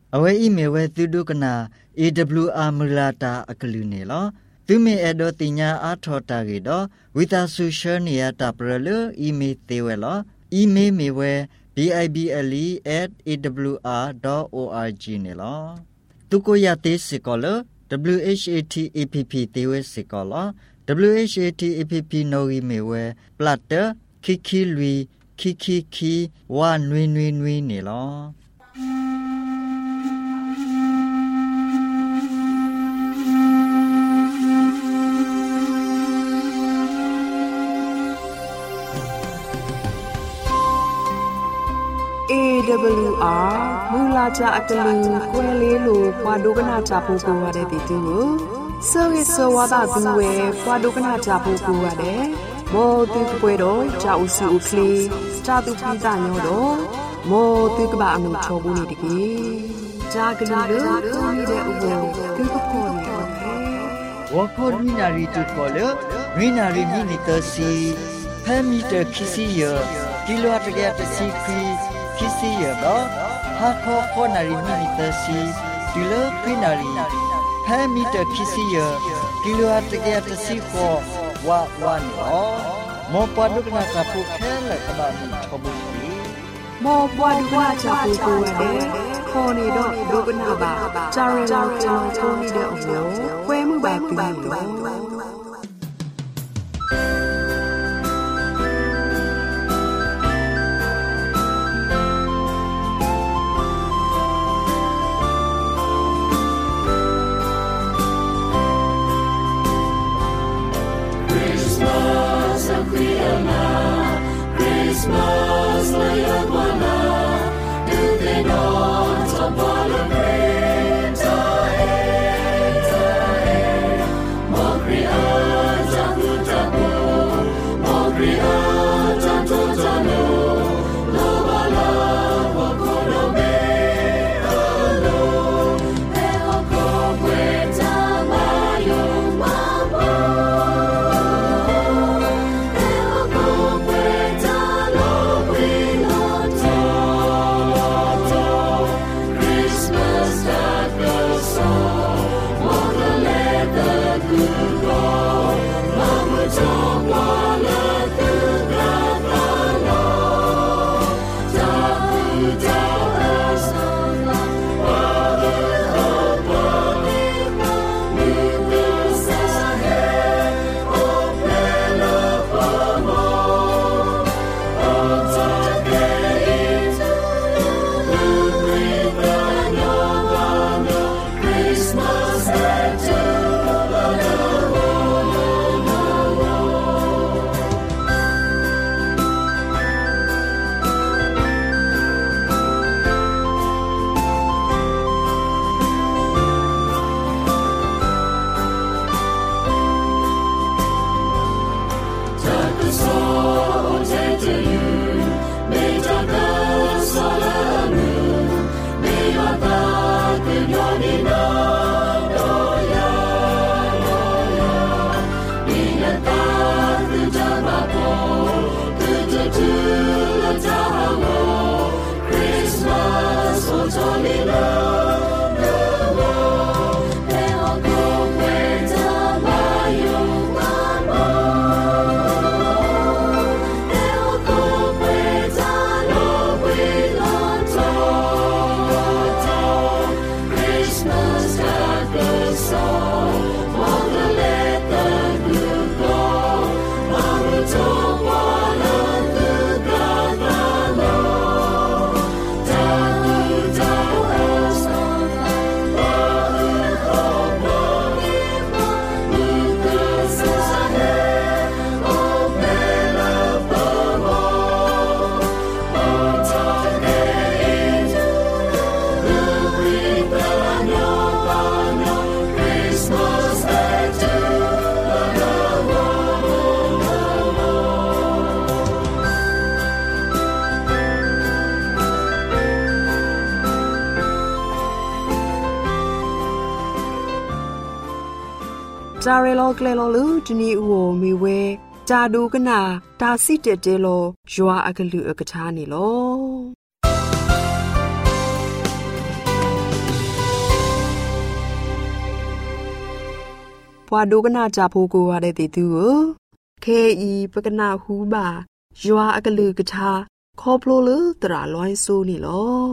အဝဲဤမေဝဲသူဒုကနာ AWR မလာတာအကလူနေလောသူမေအဒိုတင်ညာအာထောတာကေတော့ဝိတာဆူရှယ်နီယာတာပရလူအီမေသေးဝဲလောအီမေမေဝဲ bible@awr.org နေလောသူကိုရသေးစကောလ WHATAPP သေးဝဲစကောလ WHATAPP နိုရီမေဝဲပလတ်တခိခိလူခိခိခိဝါနွေနွေနွေနေလော AWR မူလာကြအတလူကွဲလေးလိုပွားဒုကနာကြဖို့ကိုရတဲ့တီတူကိုစောရစောဝါဒသူဝဲပွားဒုကနာကြဖို့ကိုရတယ်မောတူပွဲတော့ကြောက်စုခလီစာတူပိတာညောတော့မောတူကဘာအမှုချောဘူးနေတကြီးဂျာဂလူလို့တူနေတဲ့ဥပ္ပေသူကခေါ်နေတယ်ဝခေါ်မိနာရီတူခေါ်လို့မိနာရီမိနီတစီဖဲမီတခီစီယကီလိုအတကတစီခီခီစီယတော့ဟာခေါ်နာရီမိနီတစီဒီလိုခိနာရီဖဲမီတခီစီယကီလိုအတကတစီခေါ်ဝါနော်မောပဒုကနာကပုခဲလကဘာမီချဘူးစီမောပဒုကနာချပူကိုရတယ်ခေါ်နေတော့ဒုကနာပါဂျာရန်ထုံးနေတဲ့အမျိုးခွဲမှုပါပြီးတော့ Christmas, la yamana, do they not upon a great Mogria, Jabu Jabu, Mogria, Jabu Jabu, Lobala, Wakono me, Alo, Eoko Kweta Mayo Mamo. ဂျာရလောကလေလောလူဒီနီဦးကိုမီဝဲဂျာဒူကနာဒါစီတက်တဲလောယွာအကလူအကထားနေလောပွားဒုကနာကြဖို့ကိုရတဲ့တီတူကိုခဲဤပကနာဟူပါယွာအကလူကထားခေါပလိုလတရာလွိုင်းဆိုးနေလော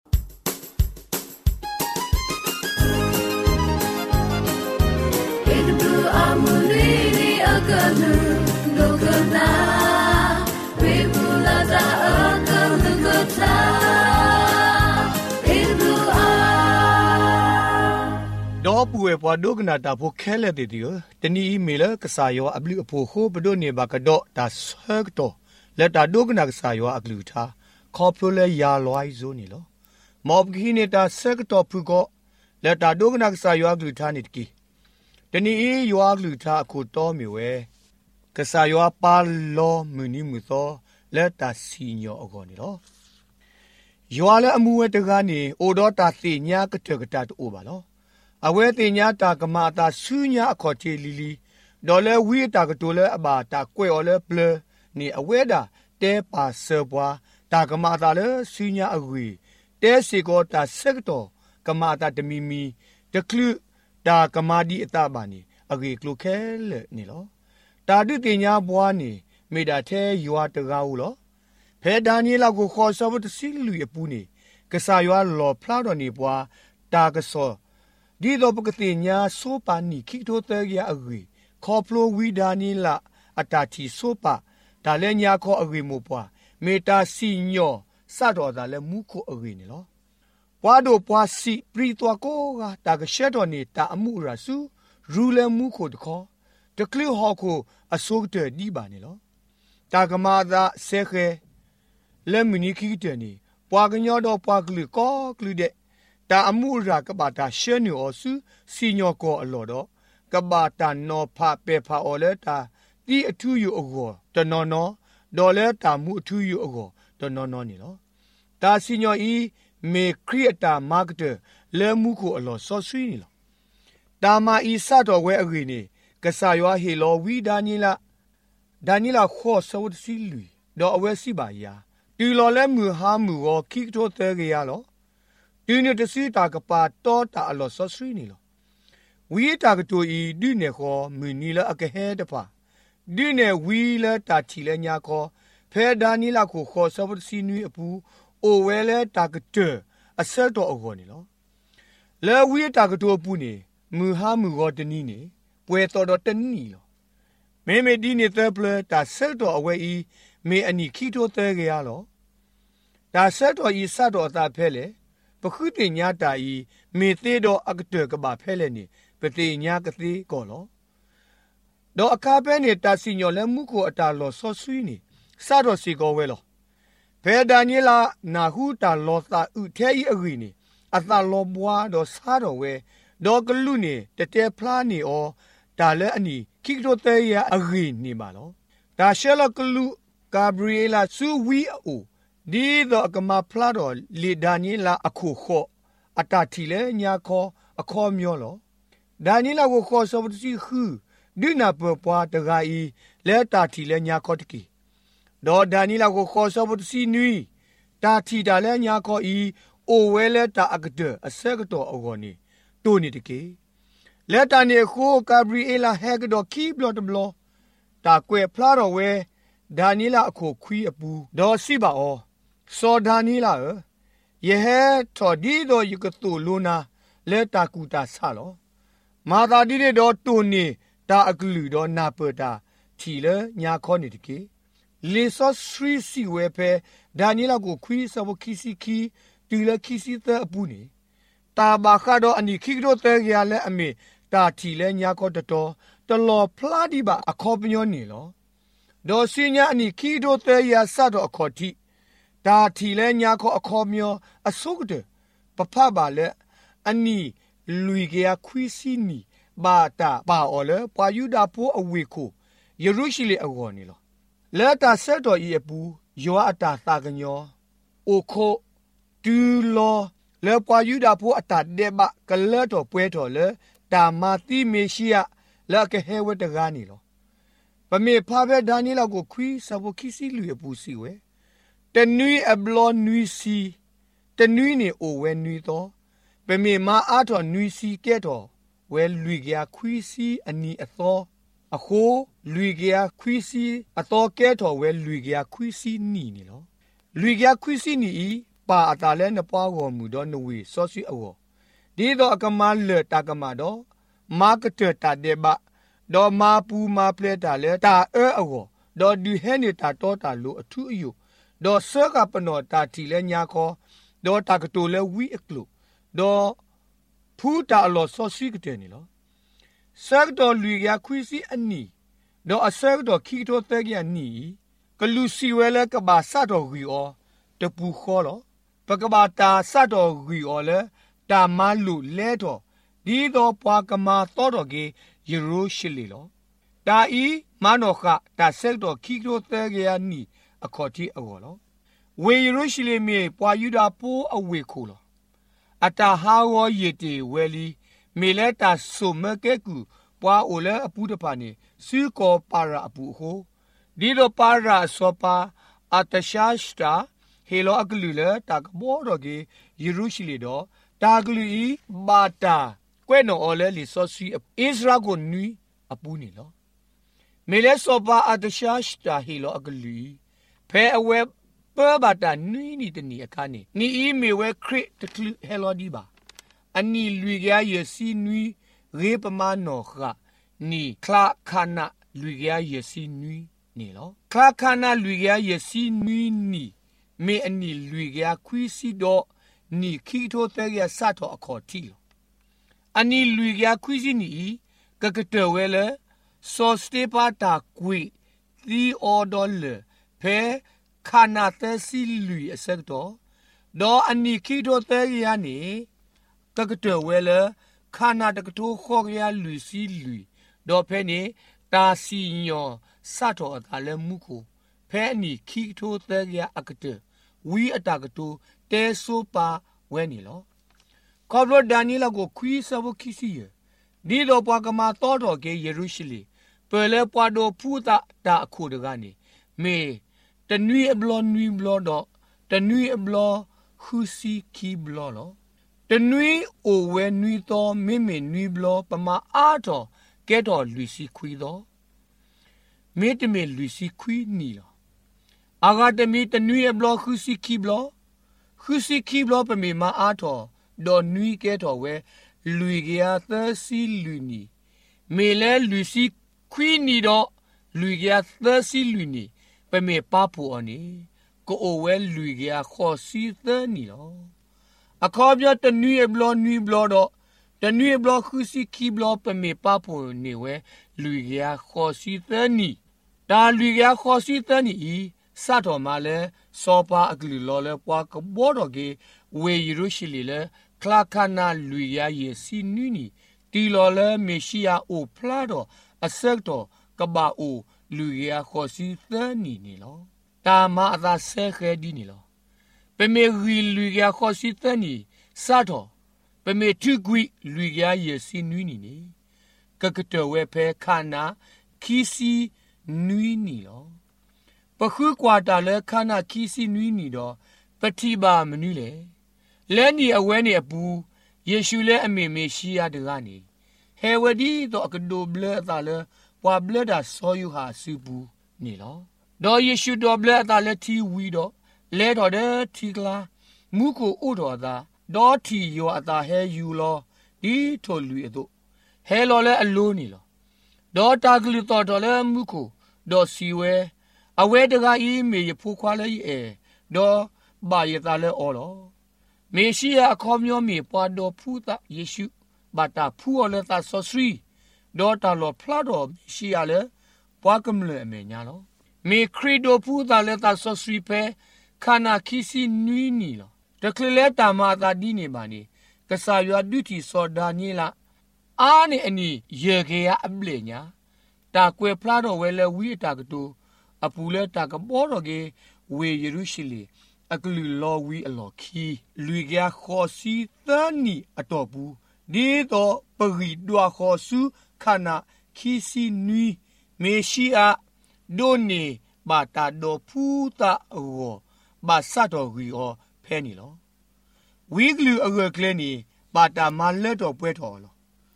တော့ပူဝဲပွားဒုကနာတာဖို့ခဲလက်တီတနီအီမေလကစားယောအဘလူအဖို့ခိုးဘဒိုနေဘကတော့ဒါဆက်တော့လက်တာဒုကနာကစားယောအကလူထားခေါပလိုလဲယာလွိုင်းဇိုနေလောမော်ဘဂီနေတာဆက်တော့ဖူကောလက်တာဒုကနာကစားယောအကလူထားနေတကီတနီအီယောအကလူထားအခုတော်မီဝဲကစားယောပါလောမူနီမူသောလက်တာစီညောအကောနေလောယောလည်းအမှုဝဲတကားနေအိုတော်တာသိညာကတကတတူပါလောအဝဲတင်ညာတာကမာတာဆူညာအခေါ်ချေလီလီဒေါ်လဲဝီတာကတိုလဲအဘာတာကွဲော်လဲပလနေအဝဲတာတဲပါဆပွားတာကမာတာလဲဆူညာအဝီတဲစီကောတာဆက်တော်ကမာတာတမီမီတကလူတာကမာဒီအတပါနေအဂေကလုခဲလဲနေလောတာဒုတင်ညာဘွားနေမေတာထဲယွာတကားဦးလောဖဲဒါနီလာကိုခေါ်ဆောဘတစီလူရပူနေကစားယွာလောဖလာတော်နေဘွားတာကဆောဒီတော့ပကတိညာဆိုပါနီခိတိုတဲရအဂီခေါပလိုဝီဒါနီလာအတာတီဆိုပါဒါလည်းညာခေါ်အဂီမို့ပွားမေတာစီညောစတော်ဒါလည်းမူခိုအဂီနေလောပွားတို့ပွားစီပရီတော်ကိုကတာကရှက်တော်နေတာအမှုရာစုရူလည်းမူခိုတခေါ်တကလဟောကိုအစိုးတဲ့ဒီပါနေလောတာကမာသာဆေခဲလက်မနီခိတဲ့နေပွားကညောတော့ပွားကလူကောကလူတဲ့တာအမှုရာကဘာတာရှဲနီအောစုစီညောကောအလော်တော့ကဘာတာနောဖပေဖာအော်လဲတာတီအထူးယူအကောတနော်နော်ဒေါ်လဲတာမှုအထူးယူအကောတနော်နော်နေလောတာစီညောဤမေခရီတာမာကတာလဲမှုကိုအလော်ဆော့ဆွီနေလောတာမာဤစတော်ဝဲအဂီနေကဆာယွာဟီလောဝီဒါနီလာခေါ်ဆောစီလူဒေါ်အဝဲစီပါယာတီလော်လဲမှုဟာမှုကိုခိတိုတဲကြရလောဒီနေတစီတာကပါတော့တာအလောဆော့ဆွီနေလောဝီတာကတူဤဒီနေခေါ်မီနီလာအကဟဲတပါဒီနေဝီလာတာချီလဲညာခေါ်ဖဲဒါနီလာကိုခေါ်ဆော့စီနွီအပူအိုဝဲလဲတာကတအဆက်တော့အကောနေလောလဲဝီတာကတူပူနေမူဟာမူဂေါတနီနေပွဲတော်တော့တနီလောမေဒီနေတဲ့ပလတာဆက်တော့အဝဲဤမေအနီခီတိုတဲကြရလောတာဆက်တော့ဤစတော့အသာဖဲလေပခုတိညာတာဤမေသေးတော့အကတကဘာဖဲလေနေပတိညာကတိကောလောတော့အခါပဲနေတာစီညောလဲမှုကိုအတာလောဆောဆွီနေစတော့စီကောဝဲလောဖဲဒါနီလာနာဟုတာလောသာဥထဲဤအဂီနေအသာလောဘွားတော့စားတော့ဝဲဒေါ်ကလူနေတတဲဖလားနေဩဒါလဲအနီခိကတိုတဲရအဂီနေပါလောဒါရှဲလကလူကာဘရီလာဆူဝီအိုဒီတော့ကမဖလာတော့လီဒါနီလာအခုခောအတာတီလဲညာခောအခောမျောလောဒါနီလာကိုခောဆောပစီခူဒီနာပပွားတဂါဤလဲတာတီလဲညာခောတကီဒေါ်ဒါနီလာကိုခောဆောပစီနွီတာတီတာလဲညာခောဤအိုဝဲလဲတာအကဒအဆက်ကတော့အော်နီတိုနီတကေလက်တာနေခိုကာဘရီအေလာဟဲကတော့ခီဘလော့တဘလောတာကွယ်ဖလာတော့ဝဲဒါနီလာအခုခွီးအပူဒေါ်စီပါအောစောဒါနီလာယေဟဲထော်ဒီတော့ယကတူလူနာလက်တာကူတာဆလောမာသာဒီတဲ့တော့တူနေတာအကလူတော့နာပတာထီလေညာခေါနေတကေလေဆော့စရီစီဝဲဖဲဒါနီလာကိုခွီးစဘခီစီခီတီလခီစီတဲ့အပူနေတာဘာခါတော့အနိခိကတော့တဲရလဲအမေတာထီလဲညာခေါတော်တလောဖလာဒီပါအခေါ်ပညောနေလောဒေါ်စညာအနိခိတော့တဲရဆတော့အခေါ်တီတာထီလဲညာခေါအခေါ်မျောအစုကတဲ့ပဖပါလဲအနိလူကြီးကခွီစီနီဘာတာပါအော်လဲပွာယူဒါပိုးအဝေကိုယေရုရှလင်အကောနေလောလက်တာဆက်တော်ဤအပူယောအတာသာကညောအိုခိုတူလောလေပွာယူဒါဖို့အတတေဘကလတော်ပွဲတော်လေတာမာတိမေရှိယလကဟဲဝတကားနီလောပမေဖာဘဲဒါနီလောက်ကိုခွီးစဘခိစီလူရပူစီဝဲတနွီအဘလောနွီစီတနွီနေအိုဝဲနွီတော့ပမေမာအားတော်နွီစီကဲတော်เวลุยเกียคุยซีอันนี้อตออโคลุยเกียคุยซีอตอแก่ทอเวลุยเกียคุยซีนี่ลอลุยเกียคุยซีนี่ปาอตาเลนปาวอมูดอนวีซอซีอวดีดอกมาเลตากมาดอมากเตตาเดบะดอมาปูมาเพลตาเลตาอวดอดูเฮนิตาตอตาลูอทุอยู่ดอเซกะปนอตาทีเลญาคอดอตากตูเลวีอกลุดอพูตาลอซอซีกเตนี่ลอเซกดอลุยเกียคุยซีอันนี้ดออเซกดอคีโตเตกยานี่กลูซีเวเลกบาซาดอรีอตะปูขอลอปกบาตาซาดอรีอเลตามาลุเลดอดีดอปวากมาตอดอเกเยรูชเลลอตาอีมาโนคะตาเซกดอคีโตเตกยานี่อคอติอวลอเวเยรูชเลเมปวายูดาปูอเวคูลออาตาฮาวอเยเตเวลีเมเลตาสุเมเกกูปวาโอเลอปูตปานีซูโกปาราอปูโฮดีดอปาราซอปาอาตชาสตาเฮโลอักลุเลตากบอดอเกเยรูชเลดอตากลุอีบาตาเกวนออเลลิซอซีอิสราโกนุยอปูนีลอเมเลซอปาอาตชาสตาเฮโลอักลุเพอเวเปบาตานุยนี่ตนีอาคานีนี่อีเมเวคริตคลุเฮโลดีบาอันนี้ลุยเกียเยซีนุยเรปมาโนคะนี่คลาคานะลุยเกียเยซีนุยนี่ลอคลาคานะลุยเกียเยซีนุยนี่เมอันนี้ลุยเกียคุยซีโดนี่คีโตเตเกียซาโตอคอติลอันนี้ลุยเกียคุยซีนี่กะกะเตเวเลโซสเตปาตากุยตีออดอลเพคานาเตซิลุยเซกโตดออันนี้คีโตเตเกียนี่กะกะเตเวเลคานาตะกะโตขอกยาลุยซีลุยดอเพนี่ตาซีญอซาโตอะตาเลมุโคเพนี่คีโตเตเกียอะกะเตวีอตากะโตเตโซปาเวนี่ลอคอบโรดานีลาโกคุยซาโบคิซียดีดอปวากมาตอดอเกเยรูชเลเปเลปวาโดพูตาตาคูดกานีเมตะนุยอบลอนุยบลอดอตะนุยอบลอฮูซีคีบลอลอตะนุยโอเวนุยตอเมเมนุยบลอปมาอาตอเกตอลุซีคุยดอเมตเมลุซีคุยนี่ลออากาตเมตะนุยอบลอฮูซีคีบลอฮูซีคีบลอปเมมาอาตอดอนุยเกตอเวลุยเกียเตซีลุนีเมเลลุซีคุยนี่ดอลุยเกียเตซีลุนีปเมปาปูอันนี้ก็โอเวลุยเกียขอซีเตนี่ลออะคอบยาตะนุยบลอนุยบลอดอตะนุยบลอคุซีคีบลอปเมปาปูนี่เวลุยเกียขอซีเตนี่ตาลุยเกียขอซีเตนี่ซาโตมาเลซอปาอักลิลอเลปวากบอดอเกเวเยรูชเลเลคลาคานาลุยาเยซีนุนีตีลอเลเมชิอาโอพลาดออเซกโตกบาโอลุยาขอซีเตนี่ลอตามาอาตาเซเคดีนี่ลอเปเมรีลุยาขอซีเตนี่ซาโตเปเมทุกุยลุยาเยซีนุนีนี่กะกะเตเวเพคานาคีซีนุนี่ลอปะคุกวาตาเลคานาคีซีนุนี่ดอปฏิบามนุเลလဲနီအဝဲနေအပူယေရှုလဲအမေမေရှိရတကနေဟဲဝဒီတော့အကဒိုဘလတာလဲဝါဘလတာဆောယူဟာစုပူနေလောဒေါ်ယေရှုတော်ဘလတာလဲတီဝီတော့လဲတော်တဲ့တီကလာမူကိုဥတော်သာဒေါ်တီယောအတာဟဲယူလောဒီထိုလူအတို့ဟဲလောလဲအလိုးနေလောဒေါ်တာကလူတော်လဲမူကိုဒေါ်စီဝဲအဝဲတကအီမေရဖိုးခွာလဲအဲဒေါ်ဘာရတာလဲအော်လောเมชิยาคอมยอมีปวาดอพูตะเยซูบาตาพูอเลตาซอสรีดอตาลอพลาดอเมชิยาเลปวากมเลเมญาลอเมครีโดพูตาเลตาซอสรีเพคานาคิซินุยนีลอตะคเลเลตามาตาดีเนบานีกษายอดุติซอดานีลาอาเนอนีเยเกยาอับเลญาตาควยพลาดอเวเลวีตากตูอปูเลตากบอดอเกเวเยรูชเลအကလူလောဝီအလော်ခီလူကခေါ်စီသနီအတော်ဘူးဒီတော့ပရီဒွာခေါ်စုခနာခီစီနွီမေရှိအဒိုနေဘာတာဒိုဖူတာအောဘာစတော်ရီအောဖဲနီလောဝီဂလူအကကလနီဘာတာမလက်တော်ပွဲတော်လော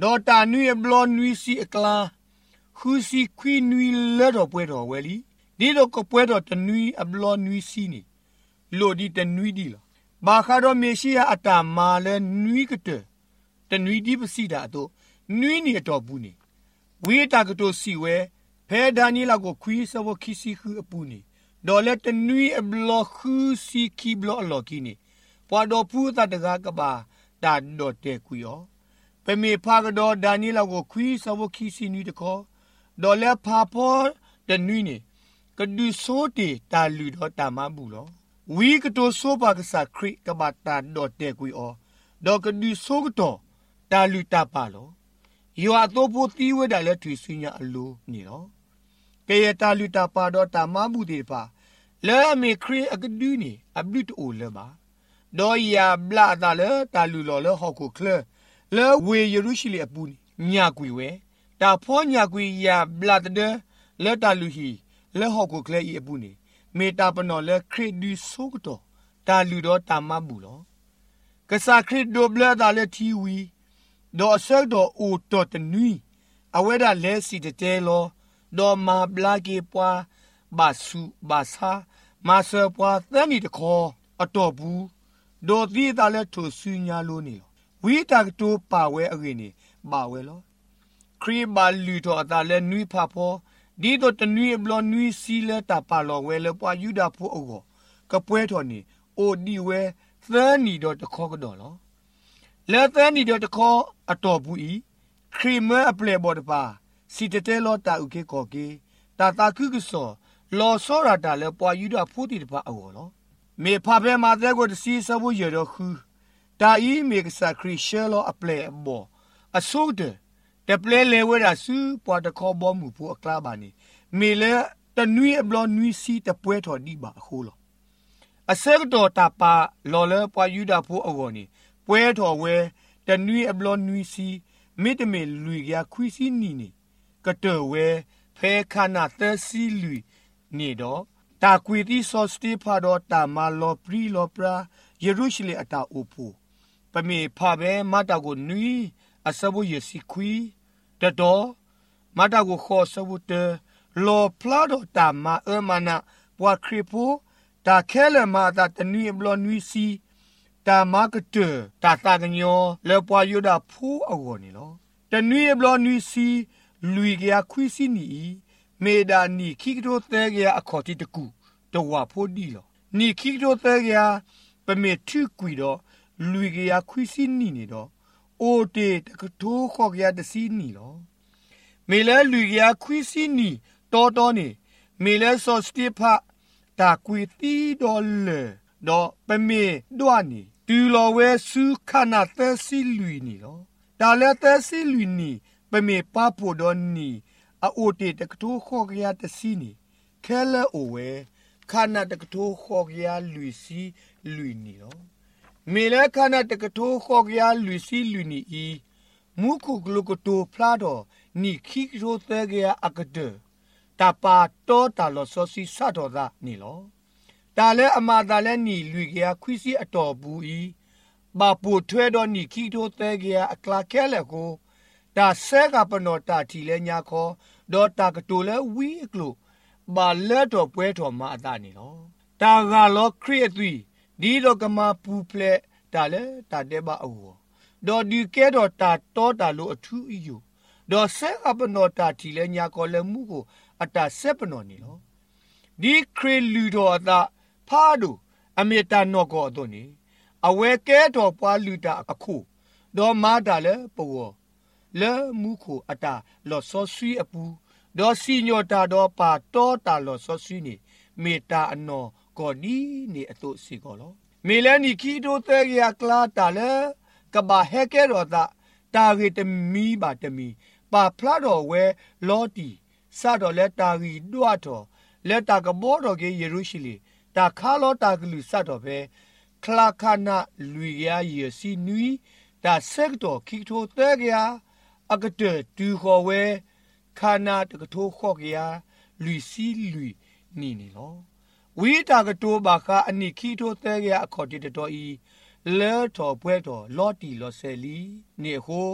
ดอตานุยบลอนุยซีอกลาคูซีควีนุยเลดอป่วยดอเวลีดีดอก็ป่วยดอตนุยอบลอนุยซีนี่โลดีตนุยดีลบาคาดอเมชิยาอตามาเลนุยกเตตนุยดีปစီดาโตนุยนี่อตอဘူးนี่ဝေတာကတိုစီဝဲဖဲဒန်နီလာကိုခွီဆဝခီစီခူအပူနီဒေါ်လက်တနွီအဘလခူစီကီဘလအလော်ကီနီပွာတော်ဖူးတတကားကပါတာဒေါ်တဲကွီယောပမေဖာကဒေါ်ဒန်နီလာကိုခွီဆဝခီစီနီတခေါ်ဒေါ်လက်ဖာပေါ်တနွီနီကဒူဆိုတီတာလူတော်တာမဘူးလောဝီကတိုဆိုပါကစားခရီကပါတာဒေါ်တဲကွီအောဒေါ်ကဒူဆိုကတော့တာလူတာပါလောယောအတော့ပိုတီဝဲတယ်လဲထွေစညာအလိုနေတော့ကဲရတာလူတာပါတော့တာမမှုတွေပါလဲအမေခရီအကဒူနေအဘလစ်အိုလဲပါဒေါ်ယာဘလာတာလဲတာလူလော်လဲဟောက်ကိုခလဲလဲဝေယေရုရှလင်အပူညာကွေဝဲတာဖောညာကွေယာဘလာတဲ့လဲတာလူဟီလဲဟောက်ကိုခလဲဤအပူနေမေတာပနော်လဲခရစ်ဒူဆိုကတော့တာလူတော့တာမဘူးလောကစားခရစ်ဒိုဘလာတာလဲတီဝီဒေါ်ဆက်တော်အိုတော်တနွီအဝဲဒါလဲစီတဲလောဒေါ်မာဘလာကေပွားဘာစုဘာသာမာဆပွားသန်နီတခေါ်အတော်ဘူးဒေါ်သီတာလဲထိုဆူညာလို့နေဝီတာတိုပါဝဲအရင်နေပါဝဲလောခရီဘာလူတော်အတာလဲနွီဖာဖောဒီတော့တနွီဘလနွီစီလဲတာပါလောဝဲလဲပွားယူတာဖို့အောကပွဲတော်နေအိုဒီဝဲသန်နီတော့တခေါ်ကတော့လောလဲသန်နီတော့တခေါ်အတော်ဘူးဤခရီမအပလေဘော်တပါစီတဲလောတာဥကေကောကေတာတာခုကဆောလောဆောရတာလဲပွာယူတာဖို့တီတပါအောလောမေဖာဘဲမာတဲ့ကိုတစီဆဘူးရတော့ခူတာဤမေကစာခရီရှဲလောအပလေဘောအဆိုးတဲ့တပလေလေဝဲတာစုပွာတခေါ်ဘောမှုဖို့အကလာပါနေမေလဲတနွီအဘလနွီစီတပွဲတော်ဒီပါခိုးလောအစက်တော်တာပါလော်လဲပွာယူတာဖို့အောနေပွဲတော်ဝဲတနွီအဘလနွီစီမိတမေလူရခွီစီနီနေကတော်ဝဲဖဲခနာသစီလူနေတော့တာကွေတီဆော့စတီဖာတော့တာမာလောပရီလောပရာယေရုရှလင်အတာအိုဖူပမေဖာဘဲမတာကိုနွီအစဘူယစီခွီတတော်မတာကိုခေါ်စဘူတလောပလာတော့တာမာအမနာပွာခရီပူတာခဲလမာတာတနွီဘလနွီစီတာမာကတတာတာကညောလေပွာယူတာဖူးအောနေလောတနွီဘလနွီစီလူရခွီစီနီမေဒါနီခိကတိုတဲကရအခေါ်တိတကူတဝဖိုဒီလောနီခိကတိုတဲကရပမေထုကွီတော့လူရခွီစီနီနေတော့အိုတေတကတိုးခေါ်ရတစီနီလောမေလဲလူရခွီစီနီတော်တော်နေမေလဲဆော့စတီဖာတာကွီတီဒေါ်လေတော့ပမေဒွာနီတူလောဝဲစုခနာသစီလူနီလောဒါလဲသစီလူနီပမေပပိုဒေါ်နီအိုတေတကတိုးခေါ်ရတစီနီခဲလဲအိုဝဲခနာတကတိုးခေါ်ရလူစီလူနီလောမေလဲခနာတကတိုးခေါ်ရလူစီလူနီဤမုခုဂလုကတိုဖလာတော့နီခိကရိုသဲကရအကဒတာပါတောတာလောဆောစီဆတ်တော်သာနီလောတာလဲအမာတာလဲနီလူကရခွီစီအတော်ဘူးဤဘာပူထွဲတော့နီခိတိုသဲကရအကလာခဲလဲကိုတာဆဲကပနောတာတီလဲညာခေါ်ဒေါ်တာကတိုလဲဝီကလိုဘာလဲတော့ပွဲတော်မှာအတာနေလောတာကလောခရီအသွီဒီတော့ကမာပူဖလက်တာလဲတာတဲ့ပါအောဒေါ်ဒီကဲတော့တာတောတာလို့အထူးအယူဒေါ်ဆဲကပနောတာတီလဲညာခေါ်လဲမှုကိုအတာဆက်ပနောနေလောဒီခရီလူတော်အတာဖားတို့အမေတာနော့ကောအတော့နေအဝဲကဲတော်ပွားလူတာအခုဒေါ်မာတာလဲပေါ်လဲမှုကိုအတာလော်ဆောဆွီအပူဒေါ်စီညိုတာတော့ပါတောတာလော်ဆောဆွီနေမေတာအနော်ကောနီနေအတော့စီကောလောမေလဲနီခီတိုတဲရကလာတာလဲကဘာဟဲကဲတော့တာရီတမီပါတမီပါဖလာတော်ဝဲလော်တီစတော့လဲတာရီဒွတ်တော်လက်တာကဘောတော်ကေယေရုရှလင်တာခါလောတာကလူစတော့ပဲခလာခနာလူရယေစီနွီတာဆက်တော်ခိတိုတဲရအကတဲ့တူခေါ်ဝဲခါနာတကထိုးခေါ်ကြလူစီလူနီနီလောဝီတာကတိုးဘာခအနိခိထိုးတဲရအခေါ်တတော်ဤလဲတော်ပွဲတော်လော်တီလော်ဆယ်လီနေဟို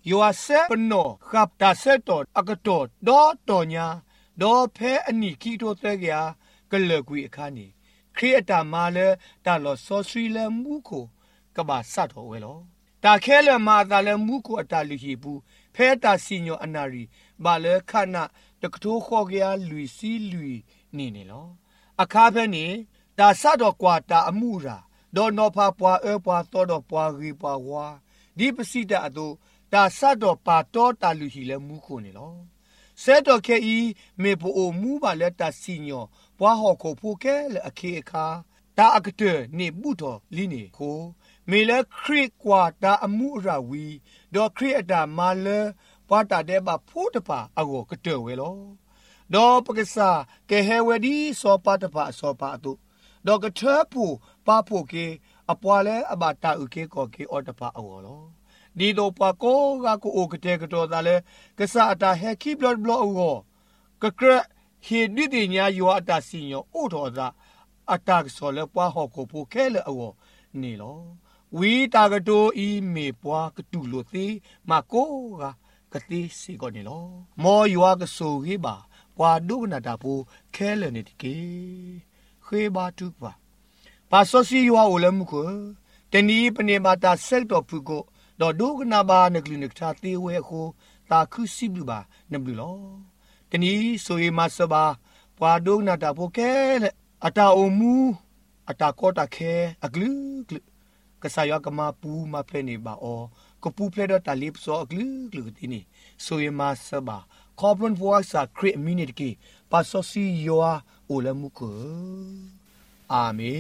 ယောအဆက်ပနောခပ်တာဆက်တော်အကတော်ဒေါ်တော်ညာဒေါ်ဖဲအနိခိတိုတဲ့ကြကလကွေအခါနေခရီးအတာမာလဲတာလောဆောဆွီလဲမှုကိုကဘာစတ်တော်ဝဲလောတာခဲလဲမာတာလဲမှုကိုအတာလူဟီဘူးဖဲတာစီညောအနာရီဘာလဲခနာတကတိုးခေါ်ကြလူစီလူနေလောအခါဖဲနေတာစတ်တော်ကွာတာအမှုရာဒေါ်နောဖာပွားပွားတော်တော်ပွားရီပွားဝါဒီပစီတာအတူတာစတ်တော်ပါတော်တာလူဟီလဲမှုကိုနေလောဆဲတော်ခဲဤမေပိုအိုမူပါလက်တာစီညောဘွားဟော်ကိုဖိုကဲလအခေအခါတာအကတဲ့နေမှုတော်လီနေကိုမေလခရစ်ကွာတာအမှုရာဝီဒေါ်ခရစ်အတာမာလဘွားတာတဲ့ပါဖို့တပါအကိုကတဲ့ဝဲလောဒေါ်ပကစားကဲဟဲဝဒီစောပါတပါစောပါအတုဒေါ်ကထပူပါဖို့ကေအပွားလဲအဘတာဥကေကိုကေအော်တပါအောလောဒီတော့ပကောကကိုအိုကတဲ့ကတော့ဒါလဲကစားအတာဟဲခိဘလဘလအောကကရဟေဒီဒီညာယောအတာစီညောအိုတော်သာအတာဆောလဲပွားဟောကိုဖိုခဲလဲအောနေလောဝီတာကတိုဤမေပွားကတူလို့သေးမကိုကတိစီကိုနေလောမောယောကဆိုဟေပါပွားဒုကနာတာဖိုခဲလဲနေတကေခေဘာတုပါပါဆိုစီယောအိုလဲမှုကိုတနီးပနေမာတာဆက်တော်ဖူကိုဒေါ်ဒုကနာဘာနကလနကတာတေဝဲကိုတာခုစီဘလူပါနဘလူလောတနီဆိုရီမဆဘာပွာဒုနာတာပိုကဲအတာအမူအတာကောတာခဲအဂလူဂလူကဆာယောကမပူမဖဲနေပါအောကပူဖဲတော့တာလိပစောအဂလူဂလူတီနီဆိုရီမဆဘာကောပလွန်ဝါစာခရစ်မီနစ်ကီပါဆိုစီယောအိုလမှုကိုအာမင်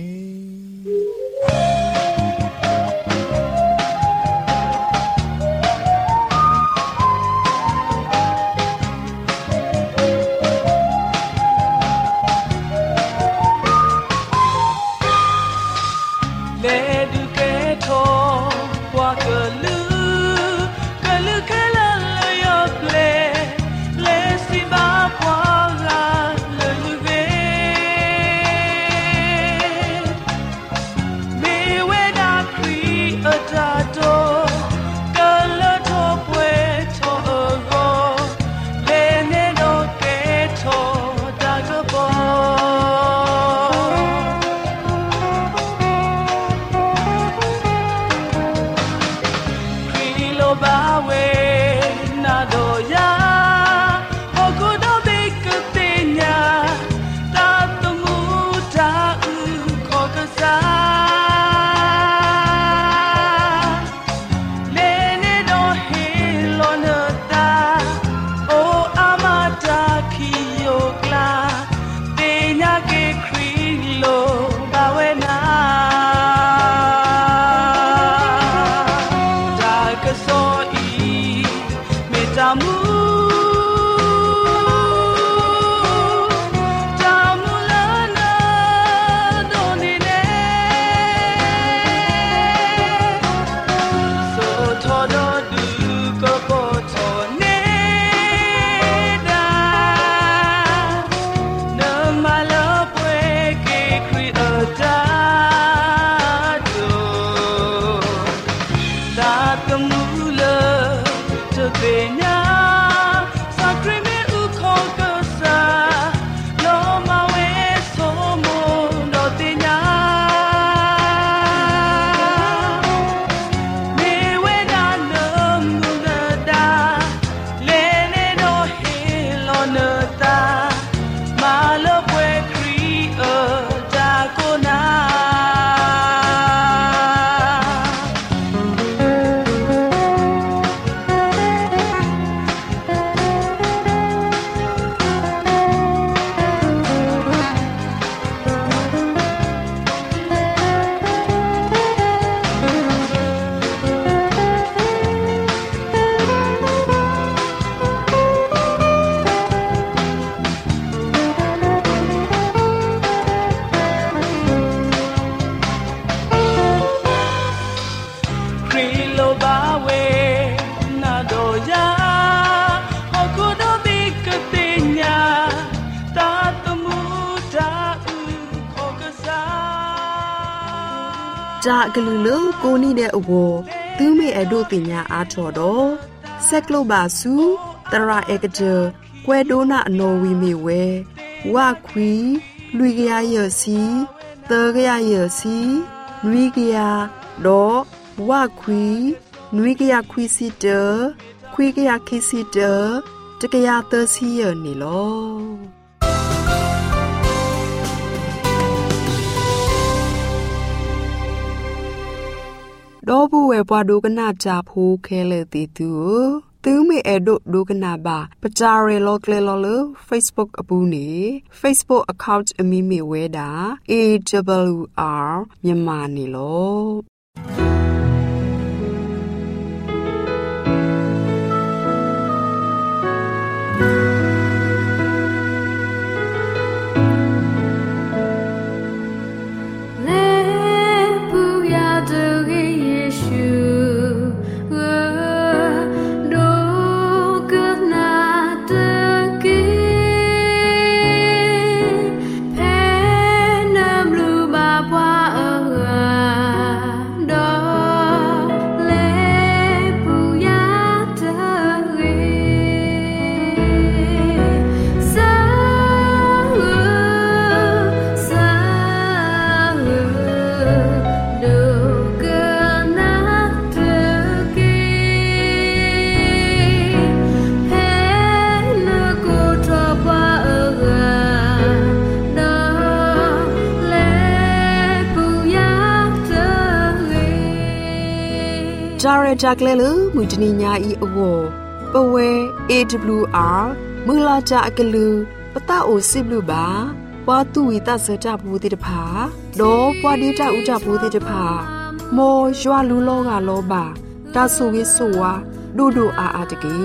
จากกลุ่มลูกกูนี่เดอโวตื้อเมอดูติญาอาทอดอเซกโลบาสูตราเอกเจกวโดนาโนวีเมเววาควีลุยกยาเยสีเตกยาเยสีลุยกยาดอวาควีลุยกยาควีซิเตควีกยาคิซิเตตกยาเตซีเยนี่ลอดอบูเวปวาดูกนาจาพูเคเลติตูตึงมีเอโดดูกนาบาปจาเรโลเกลโลเล Facebook อปูนี Facebook account อมีมีเวดา AWR မြန်မာနေလောจาเรจากเลลุมุจนิญาอีอโวปเว AWR มือลาจาอกลือปะตาโอซิบลูบาปาตุวิตาเสจาบูติตภาโดปวาดิตาอุจาบูติตภาโมยวาลูโลกาโลบาตาสุวิสุวาดูอาตะกี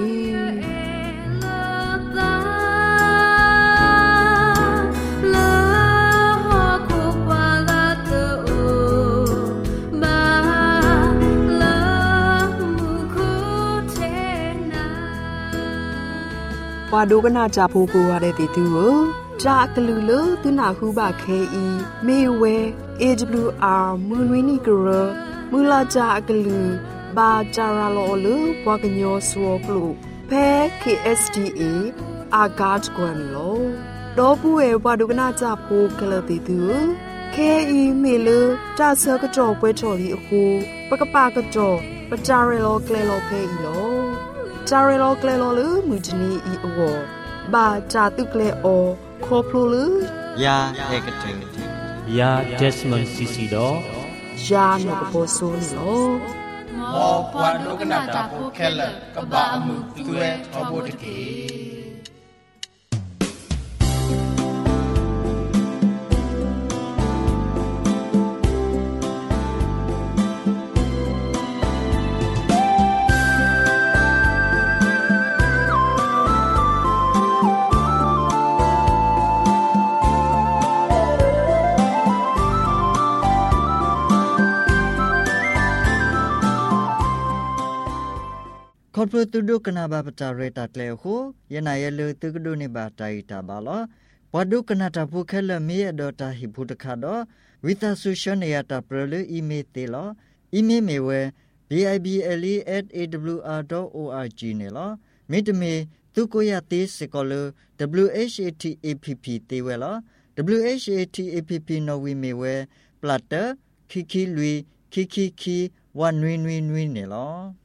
ปาดูกนาจาพูกูวาเดติตูจากลือเลตุนาคูบาเคอีเมเว AWR มือวินิกรมือลาจากลือบาจาราโลลปวากญอสวกลุเพ KSDA อากาศกวนโลดอปูเอปาดูกนาจาพูกะลติตูเคอีเมลจาเซกะจอป่วยจอลีคูปะกะปากะจอปะจาเรโลเกลโลเพอีโลจาเรโลเกลโลลือมุจนีอีอวบาจาตุเกลโอคอพลูลือยาเอกเตยาเดสมอนซิซิโดยาโนกโปโซนิโลมอปวาโดกนาตาโพเคลกะบะอมุตุเอทอโบตะเกคอร์ปตุดุกนาบาปจาเรตัดเลวโคยนายเลตุกดุนิบาไตตาบาลปดุกนาตาภูเคลมีอดตาหิพุตคาดวิตาสุชเนยตาเปรลอีเมเตลอีเมเมเว bible@awr.org เนลมิตเมตุโกยาติสกอล WHATAPP เตเวล WHATAPP นวิเมเวปลัตเตอร์คิคิลุยคิคิคีวันนวินเนล